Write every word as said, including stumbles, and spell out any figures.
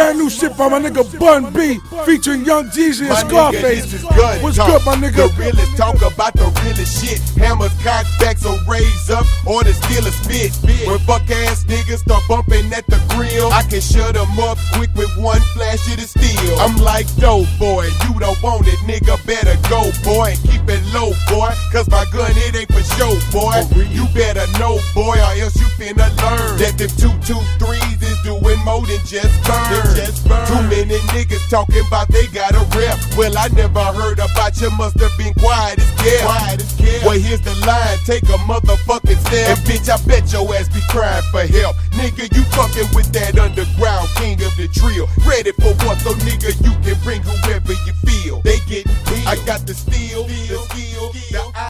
Brand new shit by my nigga Bun B, featuring Young Jeezy and Scarface. What's good, my nigga? The realest talk about the realest shit. Hammers, cockbacks, or raise up, or the steal a spit. When fuck ass niggas start bumping at the grill, I can shut them up quick with one flash of the steel. I'm like, yo, boy, you don't want it, nigga, better go, boy, and keep it low, boy, cause my gun, it ain't for show, boy. You better know, boy, or else you finna learn that them two two threes is doing more than just burn. Just burn. Too many niggas talking about they got a rep. Well, I never heard about you, must have been quiet as kept. Quiet as kept. Well, here's the line, take a motherfucking step. And bitch, I bet your ass be crying for help. Nigga, you fucking with that underground king of the trio. Ready for what, so nigga, you can bring whoever you feel. They getting beat. I got the steel, the skill, the